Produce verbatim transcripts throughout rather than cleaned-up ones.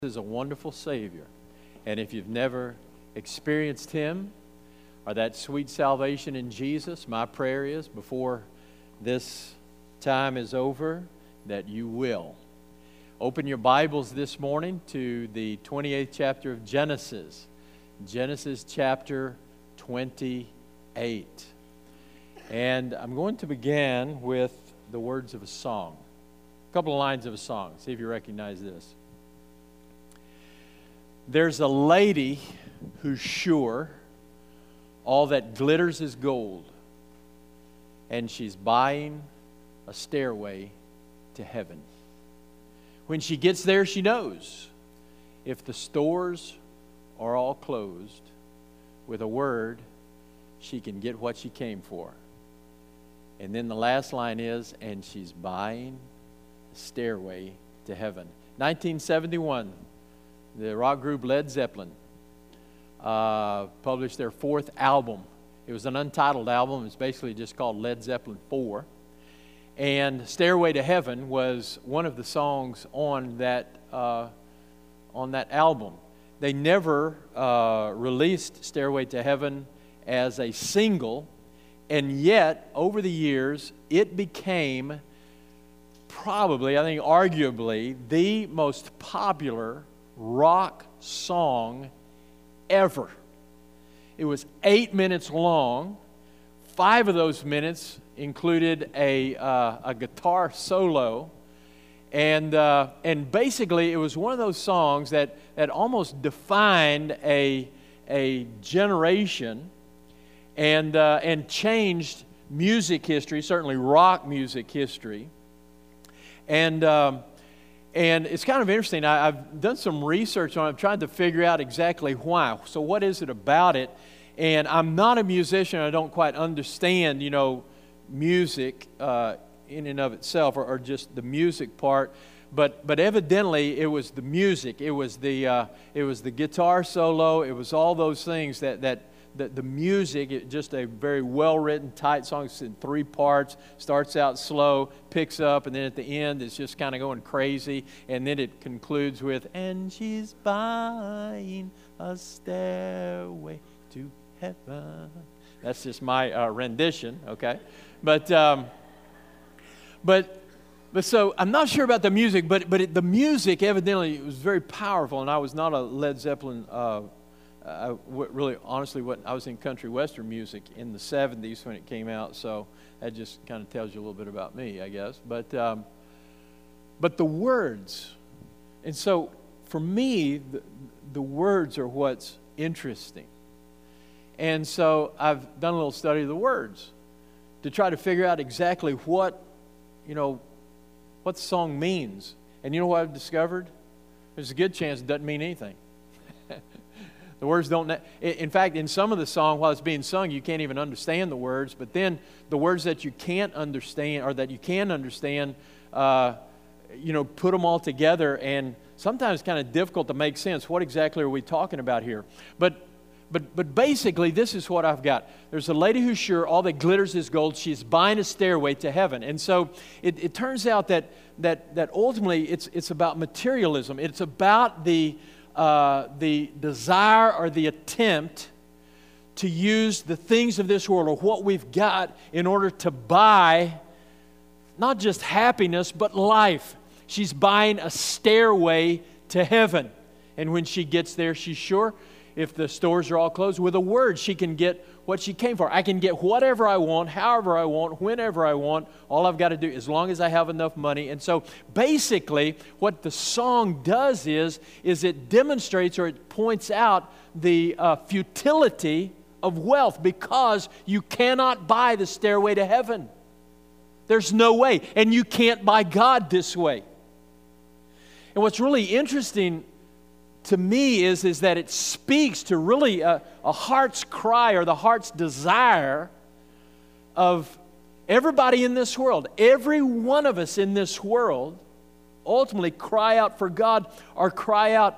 is a wonderful Savior. And if you've never experienced Him or that sweet salvation in Jesus, my prayer is before this time is over that you will. Open your Bibles this morning to the twenty-eighth chapter of Genesis. Genesis chapter twenty-eight. And I'm going to begin with the words of a song. A couple of lines of a song. See if you recognize this. There's a lady who's sure all that glitters is gold, and she's buying a stairway to heaven. When she gets there, she knows if the stores are all closed, with a word, she can get what she came for. And then the last line is, and she's buying a stairway to heaven. nineteen seventy-one. The rock group Led Zeppelin uh, published their fourth album. It was an untitled album. It's basically just called Led Zeppelin four. And Stairway to Heaven was one of the songs on that, uh, on that album. They never uh, released Stairway to Heaven as a single, and yet, over the years, it became probably, I think arguably, the most popular rock song ever. It was eight minutes long. Five of those minutes included a uh, a guitar solo, and uh, and basically it was one of those songs that that almost defined a a generation, and uh, and changed music history, certainly rock music history, and. Um, And it's kind of interesting. I, I've done some research on it. I've tried to figure out exactly why. So what is it about it? And I'm not a musician. I don't quite understand, you know, music uh, in and of itself, or, or just the music part. But but evidently it was the music. It was the uh, it was the guitar solo. It was all those things that that. The, the music, it, just a very well-written, tight song. It's in three parts. Starts out slow, picks up, and then at the end, it's just kind of going crazy. And then it concludes with, and she's buying a stairway to heaven. That's just my uh, rendition, okay? But, um, but, but so I'm not sure about the music, but but it, the music evidently was very powerful. And I was not a Led Zeppelin uh I really, honestly, what I was in country western music in the seventies when it came out, so that just kind of tells you a little bit about me, I guess. But um, but the words, and so for me, the, the words are what's interesting. And so I've done a little study of the words to try to figure out exactly what, you know, what the song means. And you know what I've discovered? There's a good chance it doesn't mean anything. The words don't, in fact, in some of the song, while it's being sung, you can't even understand the words. But then the words that you can't understand, or that you can understand, uh, you know, put them all together, and sometimes it's kind of difficult to make sense. What exactly are we talking about here? But, but, but basically, this is what I've got. There's a lady who's sure all that glitters is gold. She's buying a stairway to heaven. And so it, it turns out that that that ultimately it's it's about materialism. It's about the Uh, the desire or the attempt to use the things of this world or what we've got in order to buy not just happiness but life. She's buying a stairway to heaven. And when she gets there, she's sure if the stores are all closed, with a word she can get what she came for. I can get whatever I want, however I want, whenever I want. All I've got to do, as long as I have enough money. And so basically what the song does is, is it demonstrates or it points out the uh, futility of wealth, because you cannot buy the stairway to heaven. There's no way. And you can't buy God this way. And what's really interesting to me is, is that it speaks to really a, a heart's cry, or the heart's desire of everybody in this world. Every one of us in this world ultimately cry out for God, or cry out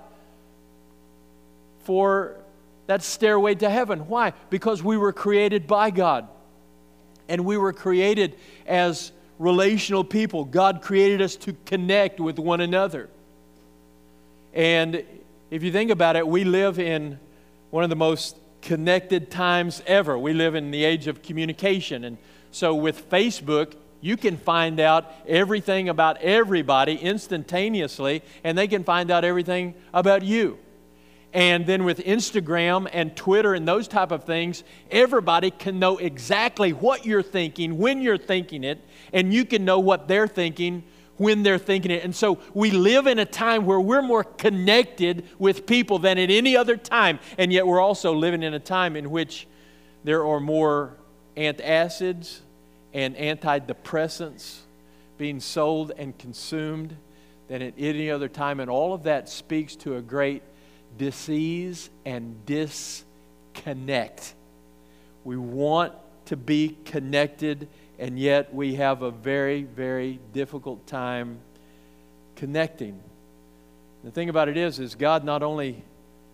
for that stairway to heaven. Why? Because we were created by God. And we were created as relational people. God created us to connect with one another. And if you think about it, we live in one of the most connected times ever. We live in the age of communication. And so with Facebook, you can find out everything about everybody instantaneously, and they can find out everything about you. And then with Instagram and Twitter and those type of things, everybody can know exactly what you're thinking, when you're thinking it, and you can know what they're thinking when they're thinking it. And so we live in a time where we're more connected with people than at any other time, and yet we're also living in a time in which there are more antacids and antidepressants being sold and consumed than at any other time, and all of that speaks to a great disease and disconnect. We want to be connected, and yet we have a very, very difficult time connecting. The thing about it is, is God not only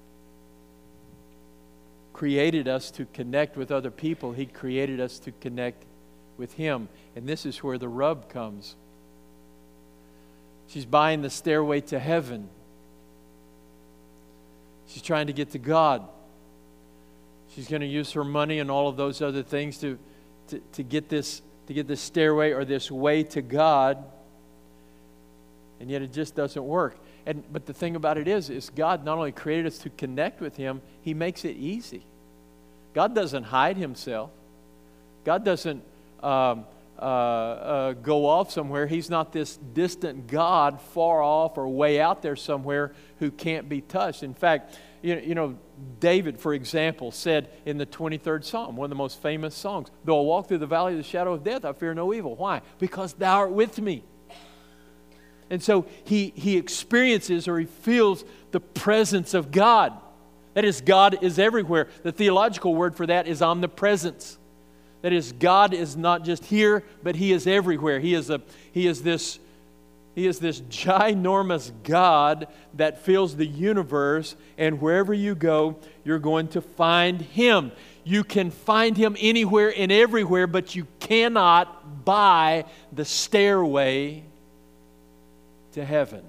created us to connect with other people, He created us to connect with Him. And this is where the rub comes. She's buying the stairway to heaven. She's trying to get to God. She's going to use her money and all of those other things to, to, to get this to get this stairway or this way to God. And yet it just doesn't work. And but the thing about it is, is God not only created us to connect with Him, He makes it easy. God doesn't hide Himself. God doesn't um, uh, uh, go off somewhere. He's not this distant God far off or way out there somewhere who can't be touched. In fact, you know, you know, David, for example, said in the twenty-third Psalm, one of the most famous songs, "Though I walk through the valley of the shadow of death, I fear no evil." Why? Because Thou art with me. And so he, he experiences or he feels the presence of God. That is, God is everywhere. The theological word for that is omnipresence. That is, God is not just here, but He is everywhere. He is a He is this He is this ginormous God that fills the universe, and wherever you go, you're going to find Him. You can find Him anywhere and everywhere, but you cannot buy the stairway to heaven.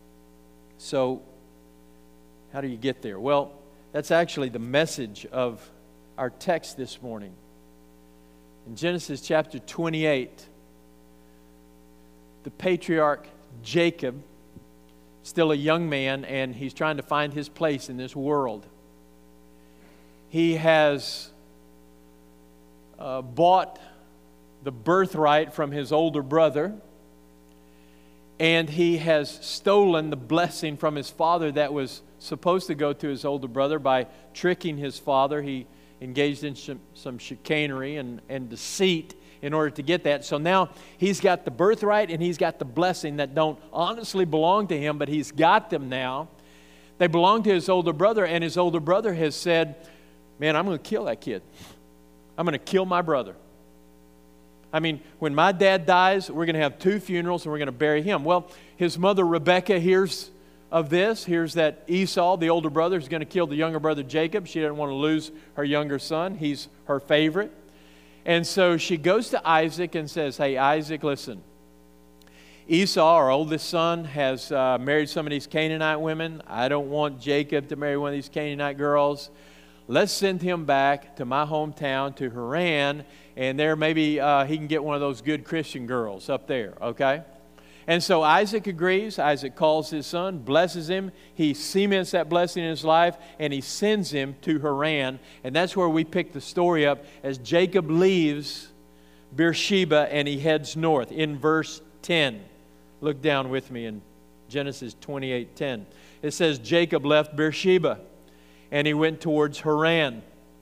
So, how do you get there? Well, that's actually the message of our text this morning. In Genesis chapter twenty-eight, the patriarch Jacob, still a young man, and he's trying to find his place in this world. He has uh, bought the birthright from his older brother, and he has stolen the blessing from his father that was supposed to go to his older brother by tricking his father. He engaged in some, some chicanery and, and deceit in order to get that. So now he's got the birthright and he's got the blessing that don't honestly belong to him, but he's got them now. They belong to his older brother, and his older brother has said, "Man, I'm going to kill that kid. I'm going to kill my brother. I mean, when my dad dies, we're going to have two funerals and we're going to bury him." Well, his mother Rebekah hears of this, hears that Esau, the older brother, is going to kill the younger brother Jacob. She didn't want to lose her younger son. He's her favorite. And so she goes to Isaac and says, "Hey, Isaac, listen. Esau, our oldest son, has uh, married some of these Canaanite women. I don't want Jacob to marry one of these Canaanite girls. Let's send him back to my hometown, to Haran, and there maybe uh, he can get one of those good Christian girls up there, okay?" And so Isaac agrees. Isaac calls his son, blesses him. He cements that blessing in his life, and he sends him to Haran. And that's where we pick the story up as Jacob leaves Beersheba and he heads north in verse ten. Look down with me in Genesis twenty-eight ten. It says, Jacob left Beersheba and he went towards Haran.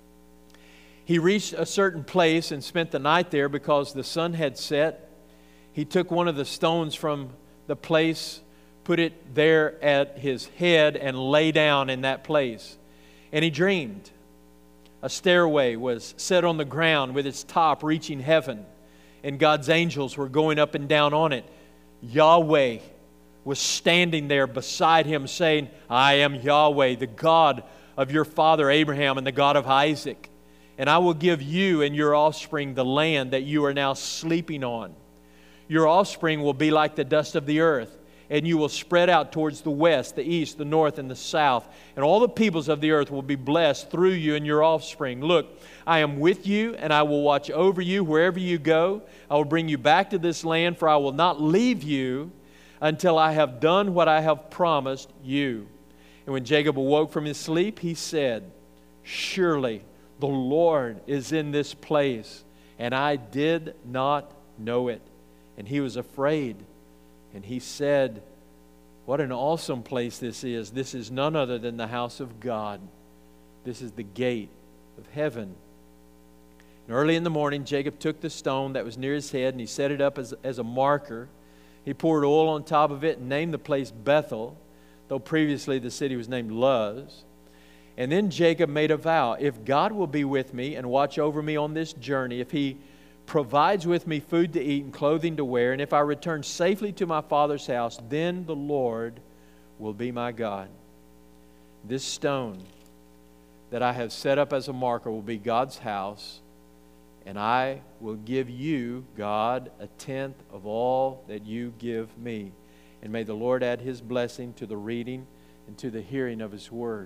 He reached a certain place and spent the night there because the sun had set. He took one of the stones from the place, put it there at his head, and lay down in that place. And he dreamed. A stairway was set on the ground with its top reaching heaven, and God's angels were going up and down on it. Yahweh was standing there beside him, saying, "I am Yahweh, the God of your father Abraham and the God of Isaac. And I will give you and your offspring the land that you are now sleeping on. Your offspring will be like the dust of the earth, and you will spread out towards the west, the east, the north, and the south. And all the peoples of the earth will be blessed through you and your offspring. Look, I am with you, and I will watch over you wherever you go. I will bring you back to this land, for I will not leave you until I have done what I have promised you. And when Jacob awoke from his sleep, he said, surely the Lord is in this place, and I did not know it. And he was afraid, and he said, what an awesome place this is. This is none other than the house of God. This is the gate of heaven. And early in the morning, Jacob took the stone that was near his head, and he set it up as, as a marker. He poured oil on top of it and named the place Bethel, though previously the city was named Luz. And then Jacob made a vow, if God will be with me and watch over me on this journey, if He provides with me food to eat and clothing to wear, and if I return safely to my father's house, then the Lord will be my God. This stone that I have set up as a marker will be God's house, and I will give you, God, a tenth of all that you give me. And may the Lord add His blessing to the reading and to the hearing of His word.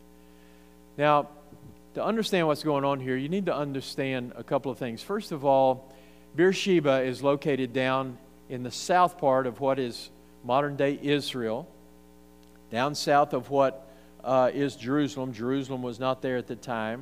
Now, to understand what's going on here, you need to understand a couple of things. First of all, Beersheba is located down in the south part of what is modern-day Israel, down south of what uh, is Jerusalem. Jerusalem was not there at the time.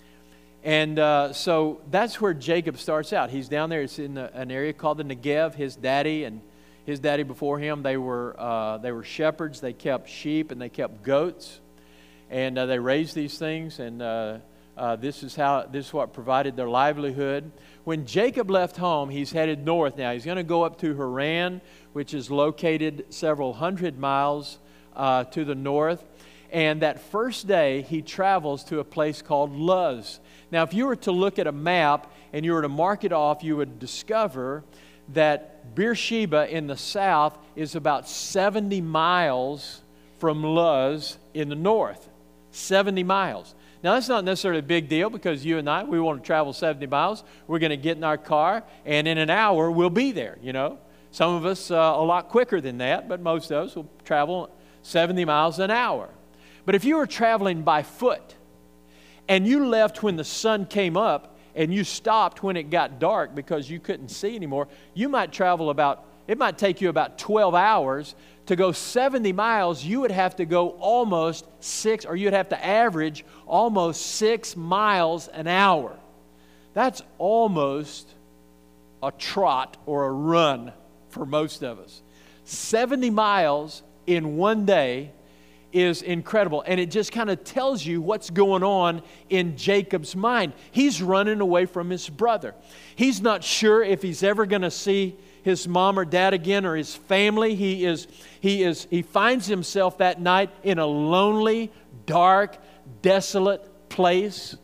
And uh, so that's where Jacob starts out. He's down there. It's in a, an area called the Negev. His daddy and his daddy before him, they were uh, they were shepherds. They kept sheep and they kept goats, and uh, they raised these things. And uh, uh, this is how this is what provided their livelihood. When Jacob left home, he's headed north now. He's going to go up to Haran, which is located several hundred miles uh, to the north. And that first day, he travels to a place called Luz. Now, if you were to look at a map and you were to mark it off, you would discover that Beersheba in the south is about seventy miles from Luz in the north. seventy miles. Now, that's not necessarily a big deal because you and I, we want to travel seventy miles. We're going to get in our car, and in an hour, we'll be there, you know. Some of us uh, a lot quicker than that, but most of us will travel seventy miles an hour. But if you were traveling by foot and you left when the sun came up and you stopped when it got dark because you couldn't see anymore, you might travel about, it might take you about twelve hours. To go seventy miles, you would have to go almost six, or you'd have to average almost six miles an hour. That's almost a trot or a run for most of us. seventy miles in one day is incredible. And it just kind of tells you what's going on in Jacob's mind. He's running away from his brother. He's not sure if he's ever going to see his mom or dad again or his family. He is, he is, he finds himself that night in a lonely, dark, desolate place.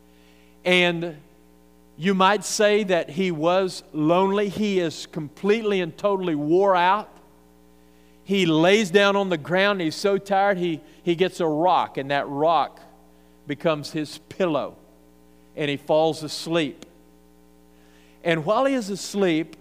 And you might say that he was lonely. He is completely and totally wore out. He lays down on the ground. He's so tired, he, he gets a rock, and that rock becomes his pillow. And he falls asleep. And while he is asleep,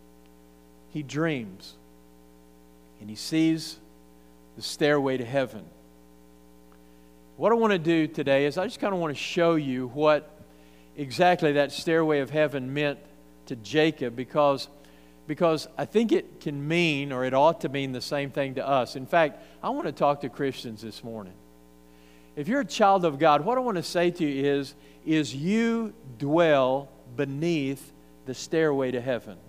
he dreams. And he sees the stairway to heaven. What I want to do today is I just kind of want to show you what exactly that stairway of heaven meant to Jacob, because Because I think it can mean, or it ought to mean, the same thing to us. In fact, I want to talk to Christians this morning. If you're a child of God, what I want to say to you is, is you dwell beneath the stairway to heaven.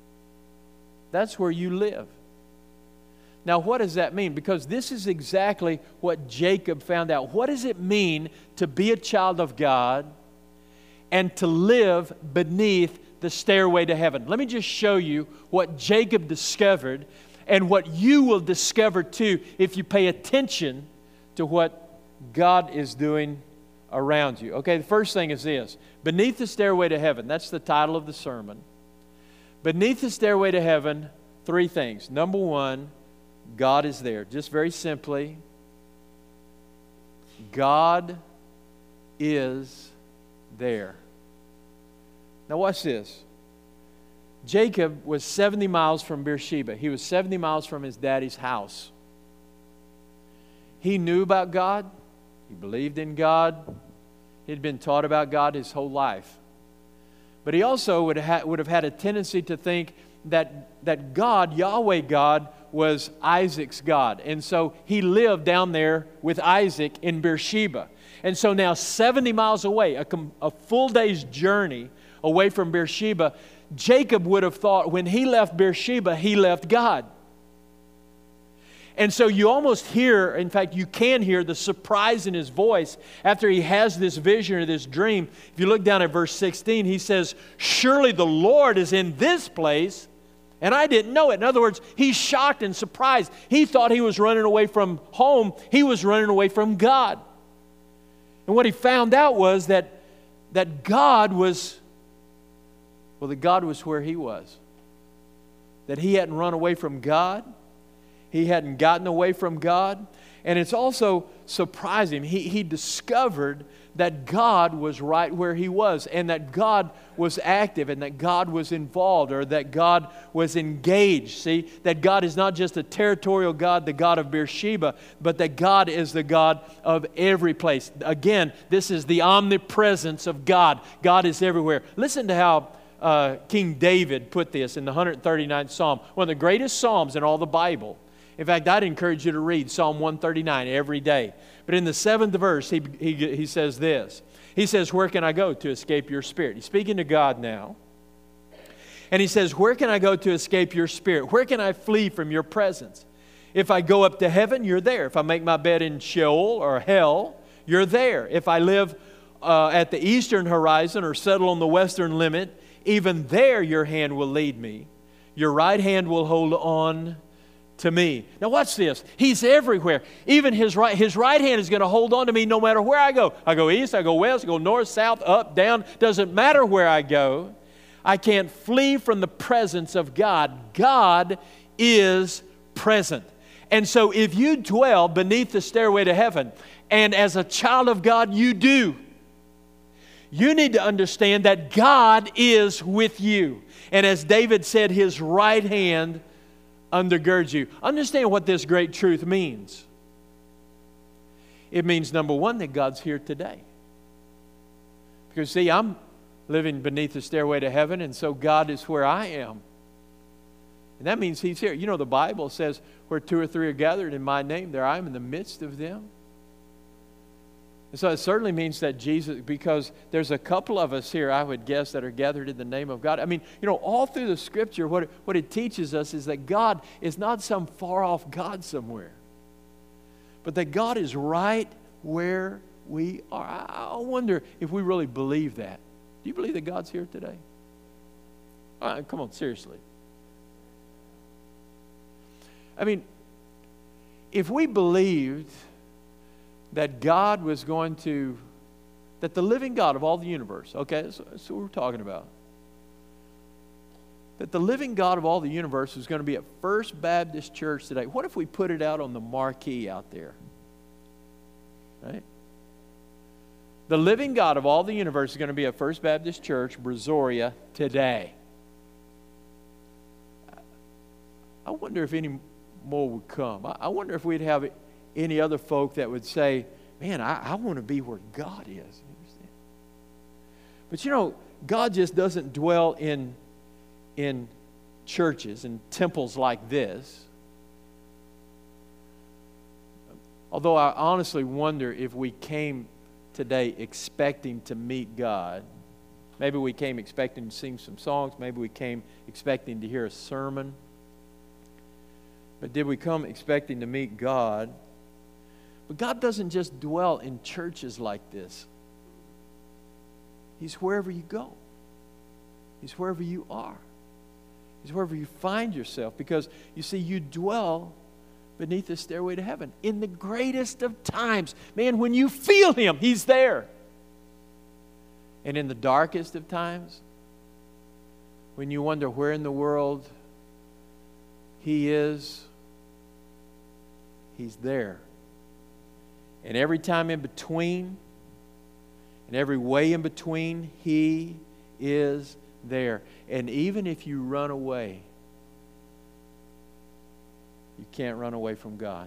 That's where you live. Now, what does that mean? Because this is exactly what Jacob found out. What does it mean to be a child of God and to live beneath the stairway to heaven? Let me just show you what Jacob discovered and what you will discover too if you pay attention to what God is doing around you. Okay, the first thing is this. Beneath the stairway to heaven, that's the title of the sermon. Beneath the stairway to heaven, three things. Number one, God is there. Just very simply, God is there. Now watch this. Jacob was seventy miles from Beersheba. He was seventy miles from his daddy's house. He knew about God. He believed in God. He'd been taught about God his whole life. But he also would have, would have had a tendency to think that, that God, Yahweh God, was Isaac's God. And so he lived down there with Isaac in Beersheba. And so now seventy miles away, a, a full day's journey away from Beersheba, Jacob would have thought when he left Beersheba, he left God. And so you almost hear, in fact, you can hear the surprise in his voice after he has this vision or this dream. If you look down at verse sixteen, he says, "Surely the Lord is in this place, and I didn't know it." In other words, he's shocked and surprised. He thought he was running away from home. He was running away from God. And what he found out was that, that God was, well, that God was where he was. That he hadn't run away from God. He hadn't gotten away from God. And it's also surprising. He, he discovered that God was right where he was, and that God was active, and that God was involved, or that God was engaged. See, that God is not just a territorial God, the God of Beersheba, but that God is the God of every place. Again, this is the omnipresence of God. God is everywhere. Listen to how uh, King David put this in the one hundred thirty-ninth Psalm, one of the greatest Psalms in all the Bible. In fact, I'd encourage you to read Psalm one thirty-nine every day. But in the seventh verse, he, he, he says this. He says, "Where can I go to escape your spirit?" He's speaking to God now. And he says, "Where can I go to escape your spirit? Where can I flee from your presence? If I go up to heaven, you're there. If I make my bed in Sheol or hell, you're there. If I live uh, at the eastern horizon or settle on the western limit, even there your hand will lead me. Your right hand will hold on to me." Now watch this. He's everywhere. Even his right, his right hand is going to hold on to me no matter where I go. I go east, I go west, I go north, south, up, down. Doesn't matter where I go. I can't flee from the presence of God. God is present. And so if you dwell beneath the stairway to heaven, and as a child of God you do, you need to understand that God is with you. And as David said, his right hand undergirds you. Understand what this great truth means. It means, number one, that God's here today. Because, see, I'm living beneath the stairway to heaven, and so God is where I am. And that means He's here. You know, the Bible says, where two or three are gathered in my name, there I am in the midst of them. And so it certainly means that Jesus, because there's a couple of us here, I would guess, that are gathered in the name of God. I mean, you know, all through the Scripture, what it, what it teaches us is that God is not some far-off God somewhere, but that God is right where we are. I, I wonder if we really believe that. Do you believe that God's here today? All right, come on, seriously. I mean, if we believed that God was going to, that the living God of all the universe, okay, that's, that's what we're talking about. That the living God of all the universe was going to be at First Baptist Church today. What if we put it out on the marquee out there? Right? The living God of all the universe is going to be at First Baptist Church, Brazoria, today. I wonder if any more would come. I wonder if we'd have any other folk that would say, man, I, I want to be where God is. You understand? But you know, God just doesn't dwell in, in churches and temples like this. Although I honestly wonder if we came today expecting to meet God. Maybe we came expecting to sing some songs. Maybe we came expecting to hear a sermon. But did we come expecting to meet God? But God doesn't just dwell in churches like this. He's wherever you go. He's wherever you are. He's wherever you find yourself. Because, you see, you dwell beneath the stairway to heaven in the greatest of times. Man, when you feel Him, He's there. And in the darkest of times, when you wonder where in the world He is, He's there. And every time in between, and every way in between, He is there. And even if you run away, you can't run away from God.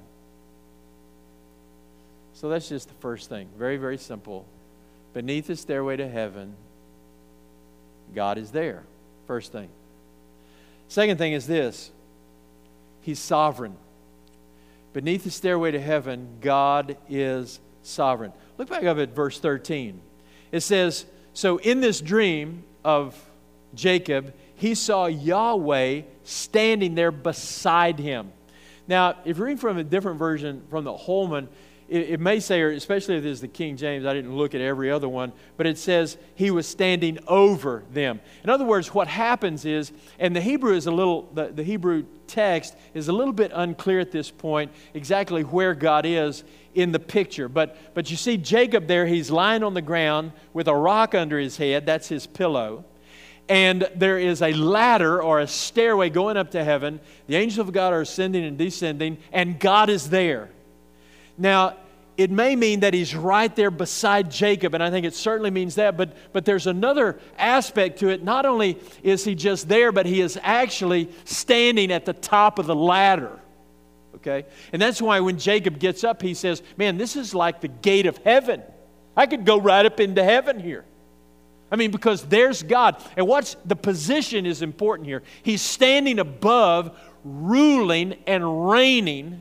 So that's just the first thing. Very, very simple. Beneath the stairway to heaven, God is there. First thing. Second thing is this. He's sovereign. Beneath the stairway to heaven, God is sovereign. Look back up at verse thirteen. It says, so in this dream of Jacob, he saw Yahweh standing there beside him. Now, if you're reading from a different version, from the Holman, it, it may say, or especially if this is the King James, I didn't look at every other one, but it says he was standing over them. In other words, what happens is, and the Hebrew is a little, the, the Hebrew text is a little bit unclear at this point exactly where God is in the picture. But, but you see Jacob there, he's lying on the ground with a rock under his head. That's his pillow. And there is a ladder or a stairway going up to heaven. The angels of God are ascending and descending, and God is there. Now, it may mean that he's right there beside Jacob, and I think it certainly means that, but, but there's another aspect to it. Not only is he just there, but he is actually standing at the top of the ladder. Okay? And that's why when Jacob gets up, he says, man, this is like the gate of heaven. I could go right up into heaven here. I mean, because there's God. And what's the position is important here. He's standing above, ruling and reigning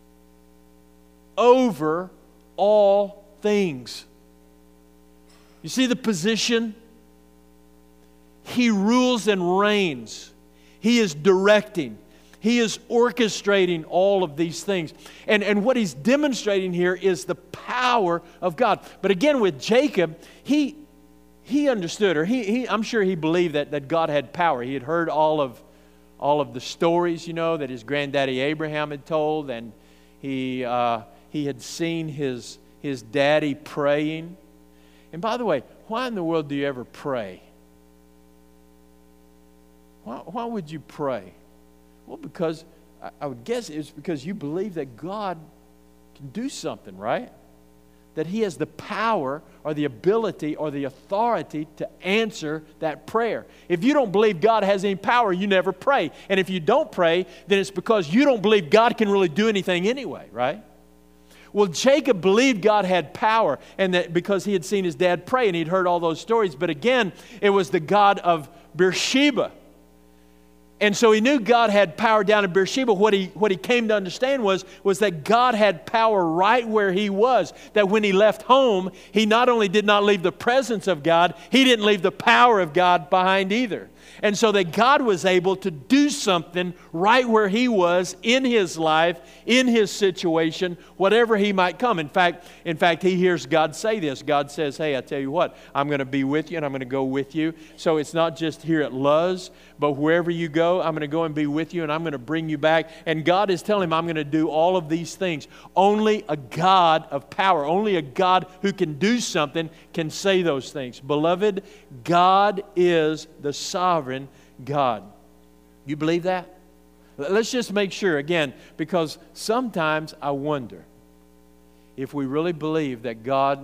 over all things. You see the position? He rules and reigns. He is directing. He is orchestrating all of these things. And, and what he's demonstrating here is the power of God. But again, with Jacob, he... He understood, or he, he, I'm sure he believed that, that God had power. He had heard all of, all of the stories, you know, that his granddaddy Abraham had told, and he, uh, he had seen his, his daddy praying. And by the way, why in the world do you ever pray? Why, why would you pray? Well, because I, I would guess it's because you believe that God can do something, right? That He has the power or the ability or the authority to answer that prayer. If you don't believe God has any power, you never pray. And if you don't pray, then it's because you don't believe God can really do anything anyway, right? Well, Jacob believed God had power, and that because he had seen his dad pray and he'd heard all those stories. But again, it was the God of Beersheba. And so he knew God had power down in Beersheba. What he, what he came to understand was, was that God had power right where he was. That when he left home, he not only did not leave the presence of God, he didn't leave the power of God behind either. And so that God was able to do something right where he was in his life, in his situation, whatever he might come. In fact, in fact, he hears God say this. God says, hey, I tell you what, I'm going to be with you and I'm going to go with you. So it's not just here at Luz, but wherever you go, I'm going to go and be with you and I'm going to bring you back. And God is telling him, I'm going to do all of these things. Only a God of power, only a God who can do something can say those things. Beloved, God is the sovereign God. You believe that? Let's just make sure, again, because sometimes I wonder if we really believe that God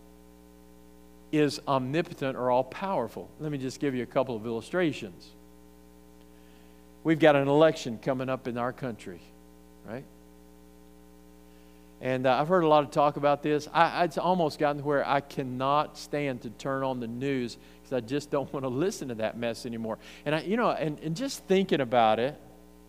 is omnipotent or all-powerful. Let me just give you a couple of illustrations. We've got an election coming up in our country, right? And uh, I've heard a lot of talk about this. I, it's almost gotten to where I cannot stand to turn on the news because I just don't want to listen to that mess anymore. And, I, you know, and, and just thinking about it,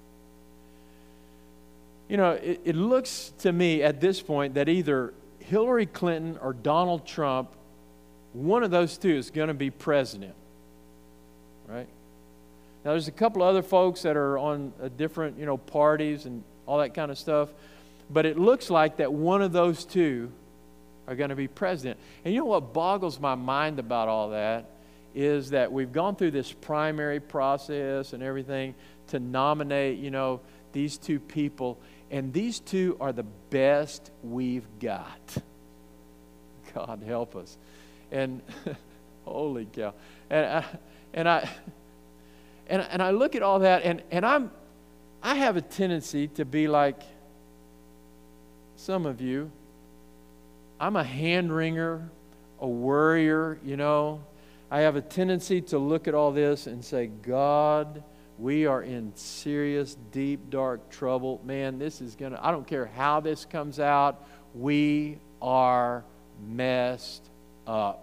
you know, it, it looks to me at this point that either Hillary Clinton or Donald Trump, one of those two is going to be president, right? Now, there's a couple of other folks that are on a different, you know, parties and all that kind of stuff. But it looks like that one of those two are going to be president. And you know what boggles my mind about all that is that we've gone through this primary process and everything to nominate, you know, these two people. And these two are the best we've got. God help us. And holy cow. And I, and I and, and I look at all that and, and I'm I have a tendency to be like some of you. I'm a hand wringer, a worrier, you know. I have a tendency to look at all this and say, God, we are in serious, deep, dark trouble. Man, this is going to, I don't care how this comes out, we are messed up.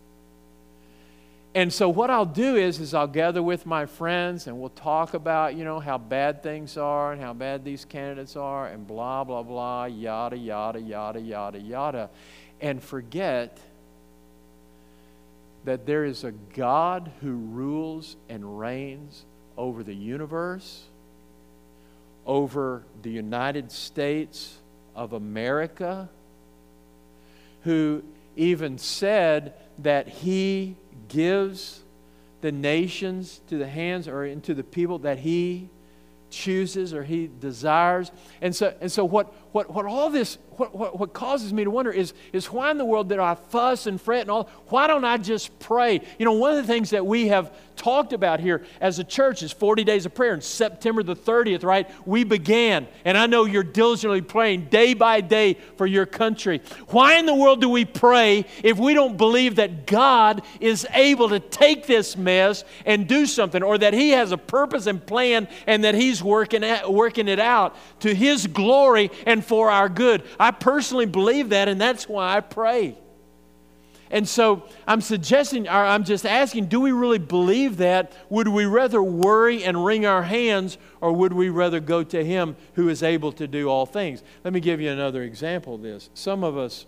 And so what I'll do is, is I'll gather with my friends and we'll talk about, you know, how bad things are and how bad these candidates are and blah, blah, blah, yada, yada, yada, yada, yada. And forget that there is a God who rules and reigns over the universe, over the United States of America, who even said that He gives the nations to the hands or into the people that He chooses or He desires. And so and so what what what all this what, what what causes me to wonder is is why in the world did I fuss and fret and all? Why don't I just pray? You know, one of the things that we have talked about here as a church is forty days of prayer. And September the thirtieth, right? We began, and I know you're diligently praying day by day for your country. Why in the world do we pray if we don't believe that God is able to take this mess and do something, or that He has a purpose and plan and that He's working at, working it out to His glory and for our good? I personally believe that, and that's why I pray. And so I'm suggesting, or I'm just asking, do we really believe that? Would we rather worry and wring our hands, or would we rather go to Him who is able to do all things? Let me give you another example of this. Some of us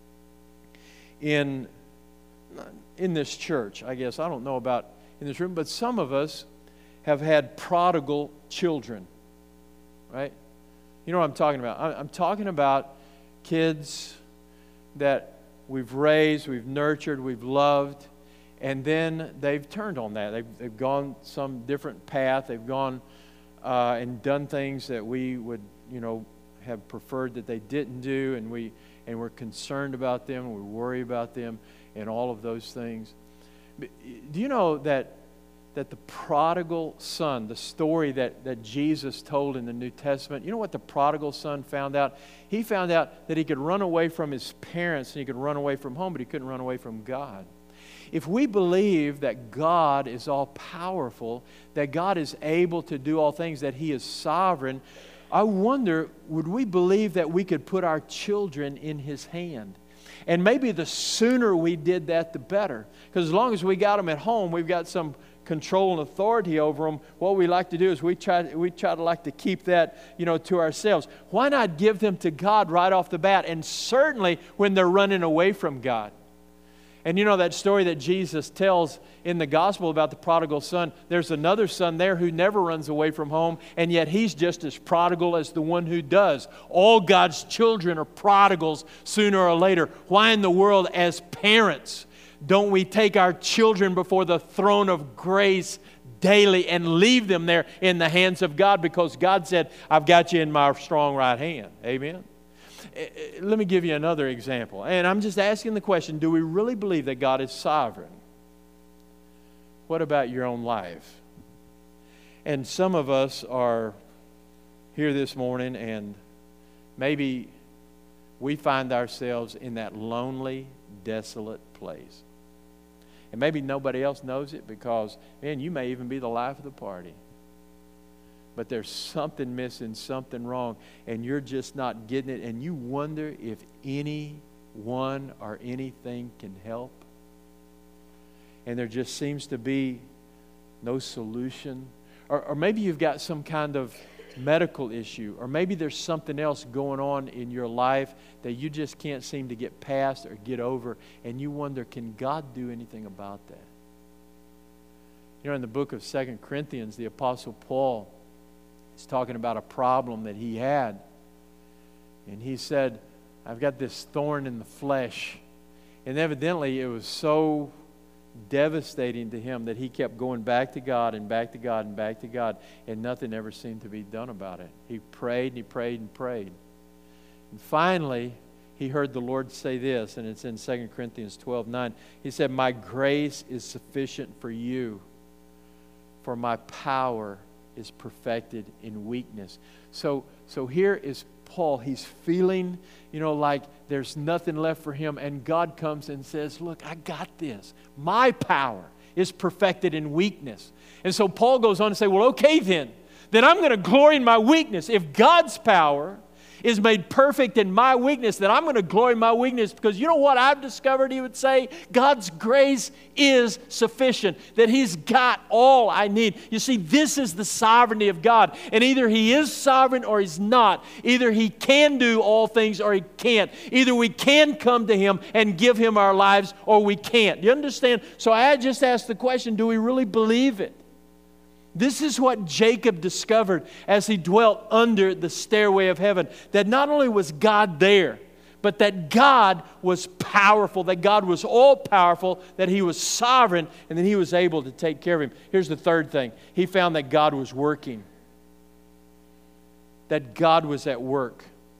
in, in this church, I guess, I don't know about in this room, but some of us have had prodigal children, right? You know what I'm talking about? I'm talking about kids that we've raised, we've nurtured, we've loved, and then they've turned on that. They've, they've gone some different path. They've gone uh, and done things that we would, you know, have preferred that they didn't do, and we and we're concerned about them, and we worry about them, and all of those things. But do you know that that the prodigal son, the story that, that Jesus told in the New Testament, you know what the prodigal son found out? He found out that he could run away from his parents and he could run away from home, but he couldn't run away from God. If we believe that God is all-powerful, that God is able to do all things, that He is sovereign, I wonder, would we believe that we could put our children in His hand? And maybe the sooner we did that, the better. Because as long as we got them at home, we've got some control and authority over them. What we like to do is we try we try to like to keep that, you know, to ourselves. Why not give them to God right off the bat, and certainly when they're running away from God? And you know that story that Jesus tells in the gospel about the prodigal son? There's another son there who never runs away from home, and yet he's just as prodigal as the one who does. All God's children are prodigals sooner or later. Why in the world, as parents, don't we take our children before the throne of grace daily and leave them there in the hands of God? Because God said, I've got you in my strong right hand. Amen? Let me give you another example. And I'm just asking the question, do we really believe that God is sovereign? What about your own life? And some of us are here this morning, and maybe we find ourselves in that lonely, desolate place. And maybe nobody else knows it because, man, you may even be the life of the party. But there's something missing, something wrong, and you're just not getting it, and you wonder if anyone or anything can help. And there just seems to be no solution. Or, or maybe you've got some kind of medical issue, or maybe there's something else going on in your life that you just can't seem to get past or get over, and you wonder, can God do anything about that? You know, in the book of Second Corinthians, the Apostle Paul is talking about a problem that he had, and he said, I've got this thorn in the flesh. And evidently it was so devastating to him that he kept going back to God and back to God and back to God, and nothing ever seemed to be done about it. He prayed and he prayed and prayed. And finally, he heard the Lord say this, and it's in Second Corinthians twelve nine. He said, my grace is sufficient for you, for my power is perfected in weakness. So, so here is Paul, he's feeling, you know, like there's nothing left for him. And God comes and says, look, I got this. My power is perfected in weakness. And so Paul goes on to say, well, okay then. Then I'm going to glory in my weakness. If God's power is made perfect in my weakness, then I'm going to glory in my weakness, because you know what I've discovered, he would say? God's grace is sufficient, that He's got all I need. You see, this is the sovereignty of God. And either He is sovereign or He's not. Either He can do all things or He can't. Either we can come to Him and give Him our lives, or we can't. You understand? So I just asked the question, do we really believe it? This is what Jacob discovered as he dwelt under the stairway of heaven. That not only was God there, but that God was powerful, that God was all-powerful, that He was sovereign, and that He was able to take care of him. Here's the third thing. He found that God was working. That God was at work.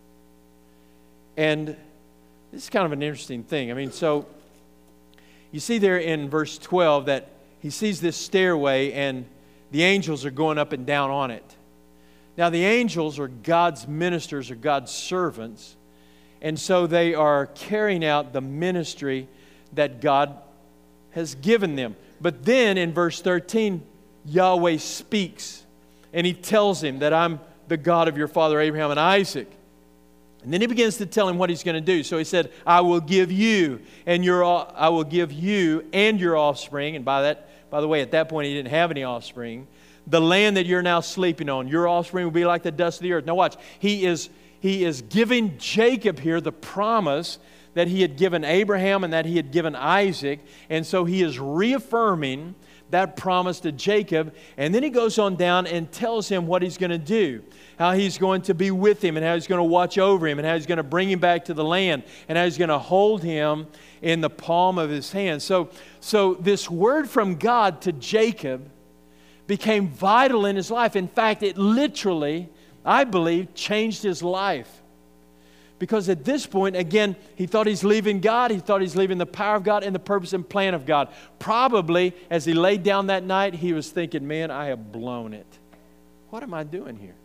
And this is kind of an interesting thing. I mean, so you see there in verse twelve that he sees this stairway and the angels are going up and down on it. Now, the angels are God's ministers, or God's servants, and so they are carrying out the ministry that God has given them. But then in verse thirteen, Yahweh speaks, and He tells him that I'm the God of your father Abraham and Isaac. And then He begins to tell him what He's going to do. So He said, I will give you and your I will give you and your offspring, and by that By the way, at that point, he didn't have any offspring. The land that you're now sleeping on, your offspring will be like the dust of the earth. Now watch, he is, he is giving Jacob here the promise that he had given Abraham and that he had given Isaac. And so he is reaffirming that promise to Jacob. And then he goes on down and tells him what he's going to do. How he's going to be with him, and how he's going to watch over him, and how he's going to bring him back to the land, and how he's going to hold him in the palm of his hand. So, so this word from God to Jacob became vital in his life. In fact, it literally, I believe, changed his life. Because at this point, again, he thought he's leaving God. He thought he's leaving the power of God and the purpose and plan of God. Probably, as he laid down that night, he was thinking, man, I have blown it. What am I doing here?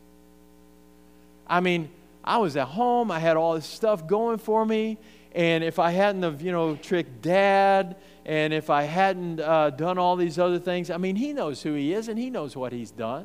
I mean, I was at home. I had all this stuff going for me. And if I hadn't have, you know, tricked Dad, and if I hadn't uh, done all these other things, I mean, He knows who He is, and He knows what He's done.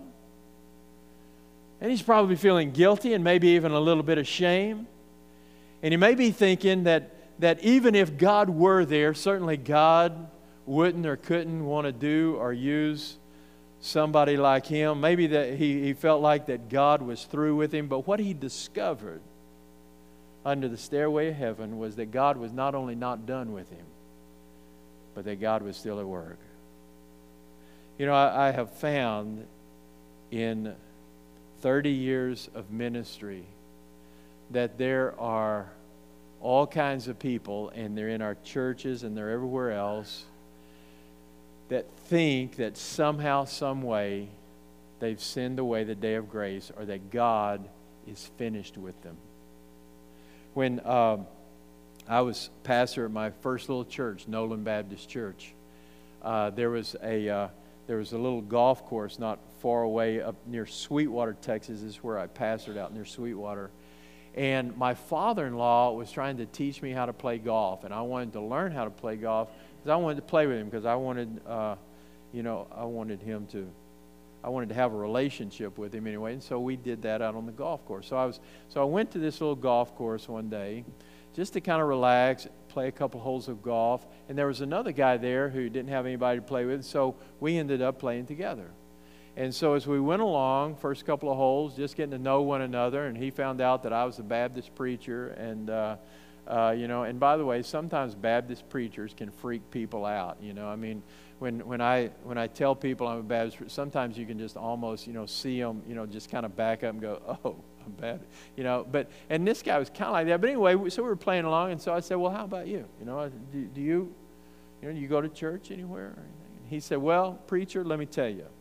And he's probably feeling guilty and maybe even a little bit of shame. And he may be thinking that, that even if God were there, certainly God wouldn't or couldn't want to do or use somebody like him. Maybe that he, he felt like that God was through with him. But what he discovered under the stairway of heaven was that God was not only not done with him, but that God was still at work. You know, I, I have found in thirty years of ministry that there are all kinds of people, and they're in our churches and they're everywhere else, that think that somehow, some way, they've sinned away the day of grace, or that God is finished with them. When uh, I was pastor at my first little church, Nolan Baptist Church, uh, there was a uh, there was a little golf course not far away up near Sweetwater, Texas. This is where I pastored, out near Sweetwater. And my father-in-law was trying to teach me how to play golf, and I wanted to learn how to play golf because I wanted to play with him, because I wanted, uh, you know, I wanted him to, I wanted to have a relationship with him anyway. And so we did that out on the golf course. So I was, so I went to this little golf course one day, just to kind of relax, play a couple holes of golf. And there was another guy there who didn't have anybody to play with, so we ended up playing together. And so as we went along, first couple of holes, just getting to know one another, and he found out that I was a Baptist preacher. And, uh, uh, you know, and by the way, sometimes Baptist preachers can freak people out. You know, I mean, when, when, I, when I tell people I'm a Baptist preacher, sometimes you can just almost, you know, see them, you know, just kind of back up and go, oh, I'm Baptist. You know, but, and this guy was kind of like that. But anyway, so we were playing along, and so I said, well, how about you? You know, do, do you, you know, do you go to church anywhere or anything? And he said, well, preacher, let me tell you.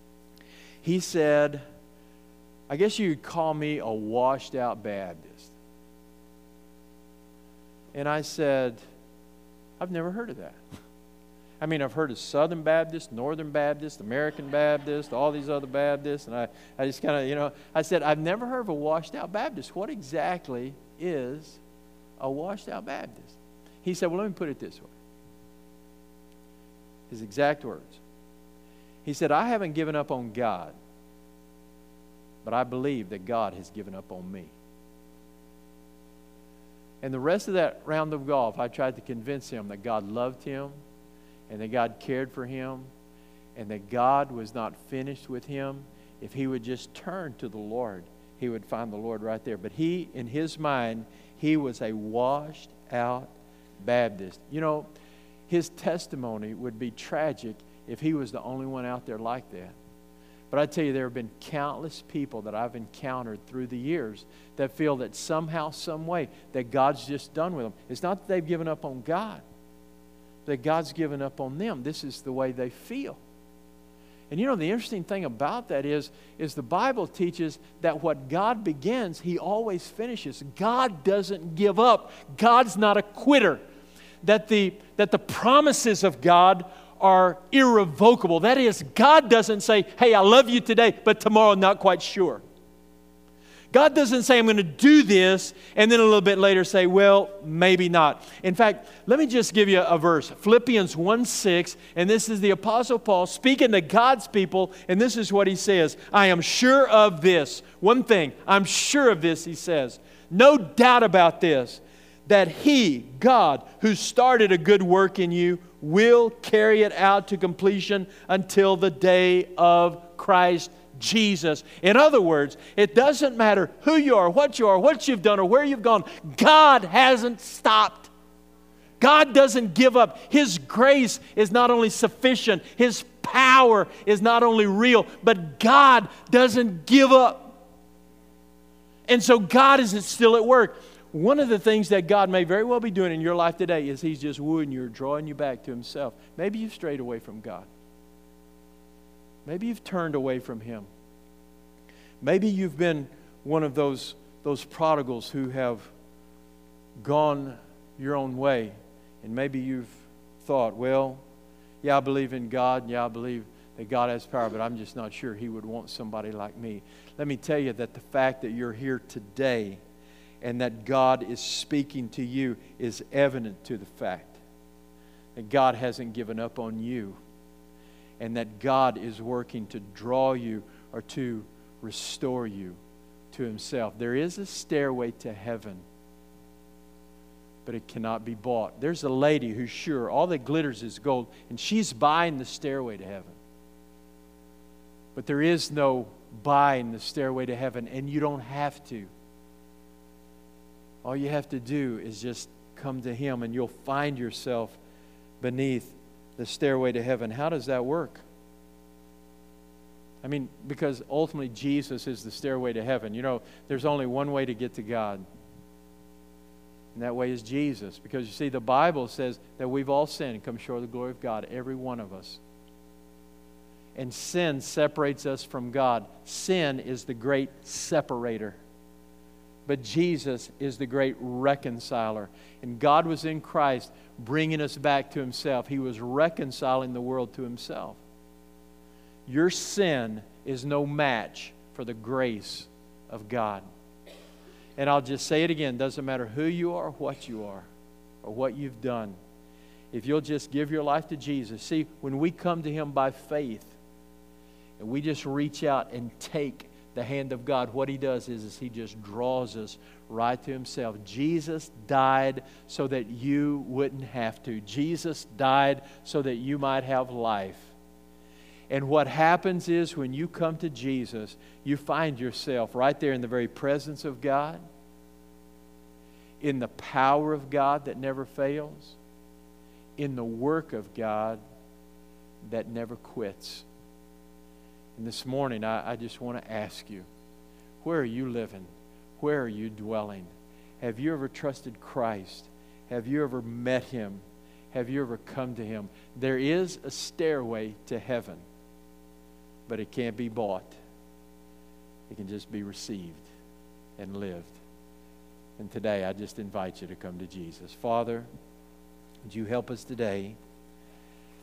He said, I guess you'd call me a washed out Baptist. And I said, I've never heard of that. I mean, I've heard of Southern Baptist, Northern Baptist, American Baptist, all these other Baptists, and I, I just kind of, you know, I said, I've never heard of a washed-out Baptist. What exactly is a washed-out Baptist? He said, well, let me put it this way. His exact words. He said, I haven't given up on God, but I believe that God has given up on me. And the rest of that round of golf, I tried to convince him that God loved him, and that God cared for him, and that God was not finished with him. If he would just turn to the Lord, he would find the Lord right there. But he, in his mind, he was a washed-out Baptist. You know, his testimony would be tragic if he was the only one out there like that. But I tell you, there have been countless people that I've encountered through the years that feel that somehow, some way, that God's just done with them. It's not that they've given up on God, that God's given up on them. This is the way they feel. And you know, the interesting thing about that is, is the Bible teaches that what God begins, He always finishes. God doesn't give up. God's not a quitter. That the, that the promises of God are irrevocable. That is, God doesn't say, hey, I love you today, but tomorrow I'm not quite sure. God doesn't say, I'm going to do this, and then a little bit later say, well, maybe not. In fact, let me just give you a verse. Philippians one six, and this is the Apostle Paul speaking to God's people, and this is what he says. I am sure of this. One thing, I'm sure of this, he says. No doubt about this, that He, God, who started a good work in you, will carry it out to completion until the day of Christ Jesus. In other words, it doesn't matter who you are, what you are, what you've done, or where you've gone. God hasn't stopped. God doesn't give up. His grace is not only sufficient, His power is not only real, but God doesn't give up. And so God is still at work. One of the things that God may very well be doing in your life today is He's just wooing you, drawing you back to Himself. Maybe you've strayed away from God. Maybe you've turned away from Him. Maybe you've been one of those, those prodigals who have gone your own way. And maybe you've thought, well, yeah, I believe in God. Yeah, I believe that God has power, but I'm just not sure He would want somebody like me. Let me tell you that the fact that you're here today and that God is speaking to you is evident to the fact that God hasn't given up on you, and that God is working to draw you or to restore you to Himself. There is a stairway to heaven, but it cannot be bought. There's a lady who's sure all that glitters is gold, and she's buying the stairway to heaven. But there is no buying the stairway to heaven, and you don't have to. All you have to do is just come to Him, and you'll find yourself beneath the stairway to heaven. How does that work? I mean, because ultimately Jesus is the stairway to heaven. You know, there's only one way to get to God, and that way is Jesus. Because you see, the Bible says that we've all sinned and come short of the glory of God, every one of us. And sin separates us from God. Sin is the great separator. But Jesus is the great reconciler. And God was in Christ bringing us back to Himself. He was reconciling the world to Himself. Your sin is no match for the grace of God. And I'll just say it again. Doesn't matter who you are, what you are, or what you've done. If you'll just give your life to Jesus. See, when we come to Him by faith, and we just reach out and take the hand of God, what He does is, is He just draws us right to Himself. Jesus died so that you wouldn't have to. Jesus died so that you might have life. And what happens is when you come to Jesus, you find yourself right there in the very presence of God, in the power of God that never fails, in the work of God that never quits. And this morning, I, I just want to ask you, where are you living? Where are you dwelling? Have you ever trusted Christ? Have you ever met Him? Have you ever come to Him? There is a stairway to heaven, but it can't be bought. It can just be received and lived. And today, I just invite you to come to Jesus. Father, would you help us today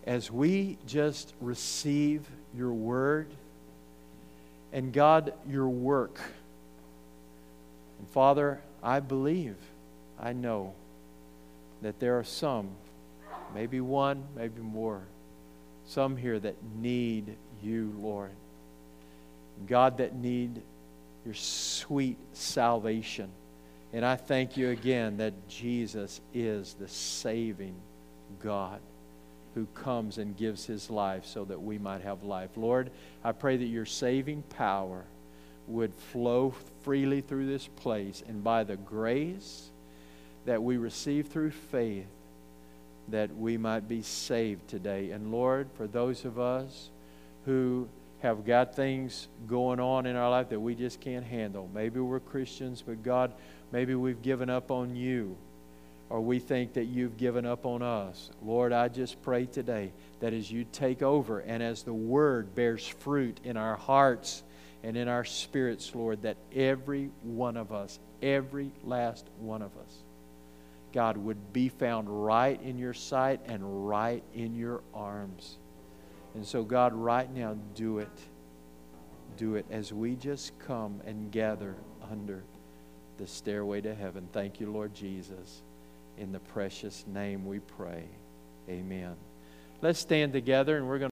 as we just receive your word and God, your work. And Father, I believe, I know that there are some, maybe one, maybe more, some here that need you, Lord. God, that need your sweet salvation. And I thank you again that Jesus is the saving God who comes and gives His life so that we might have life. Lord, I pray that your saving power would flow freely through this place, and by the grace that we receive through faith, that we might be saved today. And Lord, for those of us who have got things going on in our life that we just can't handle, maybe we're Christians, but God, maybe we've given up on you, or we think that you've given up on us. Lord, I just pray today that as you take over and as the Word bears fruit in our hearts and in our spirits, Lord, that every one of us, every last one of us, God, would be found right in your sight and right in your arms. And so, God, right now, do it. Do it as we just come and gather under the stairway to heaven. Thank you, Lord Jesus. In the precious name we pray. Amen. Let's stand together and we're going to